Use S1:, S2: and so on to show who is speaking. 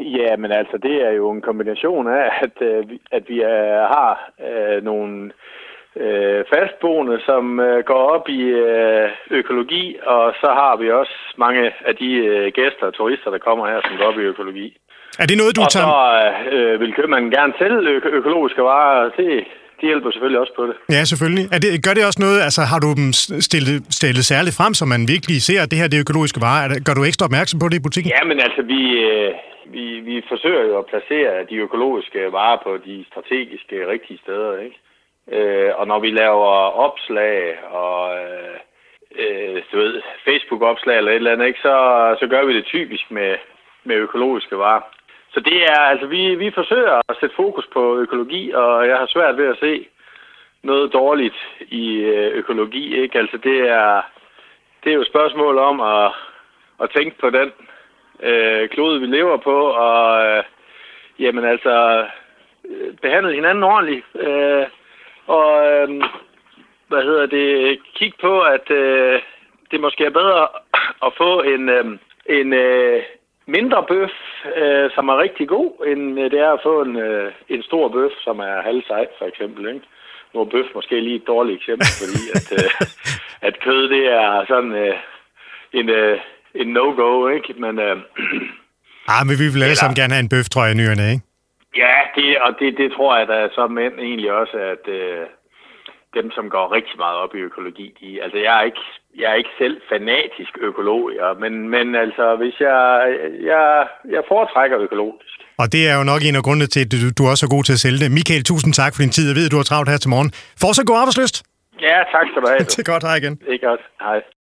S1: Ja, men altså, det er jo en kombination af, at vi har nogle fastboende, som går op i økologi, og så har vi også mange af de gæster og turister, der kommer her, som går op i økologi.
S2: Er det noget, du tager...
S1: Og så vil købmanden gerne sælge økologiske varer. Det hjælper selvfølgelig også på det.
S2: Ja, selvfølgelig. Gør det også noget, altså har du dem stillet særligt frem, så man virkelig ser, at det her det er økologiske varer? Gør du ekstra opmærksom på det i butikken?
S1: Ja, men altså, vi forsøger jo at placere de økologiske varer på de strategiske rigtige steder, ikke? Og når vi laver opslag og Facebook-opslag eller et eller andet, ikke, så gør vi det typisk med økologiske varer. Så det er, altså vi forsøger at sætte fokus på økologi, og jeg har svært ved at se noget dårligt i økologi, ikke? Altså det er jo et spørgsmål om at tænke på den klode, vi lever på, og jamen altså behandle hinanden ordentligt, kig på, at det måske er bedre at få en mindre bøf, som er rigtig god, end det er at få en stor bøf, som er halvsej, for eksempel, ikke? Nu er bøf måske lige et dårligt eksempel, fordi at kød, det er sådan en no-go, ikke? Men
S2: men vi vil alle sammen gerne have en bøf, tror jeg, i nyerne, ikke?
S1: Ja, det tror jeg da som mænd egentlig også, at dem, som går rigtig meget op i økologi, altså jeg er ikke selv fanatisk økolog, men altså hvis jeg foretrækker økologisk.
S2: Og det er jo nok en af grundene til, at du også er god til at sælge det. Michael, tusind tak for din tid. Jeg ved, at du har travlt her til morgen. Fortsat god arbejdslyst.
S1: Ja, tak skal du have.
S2: Det er godt. Hej igen.
S1: Det er godt. Hej.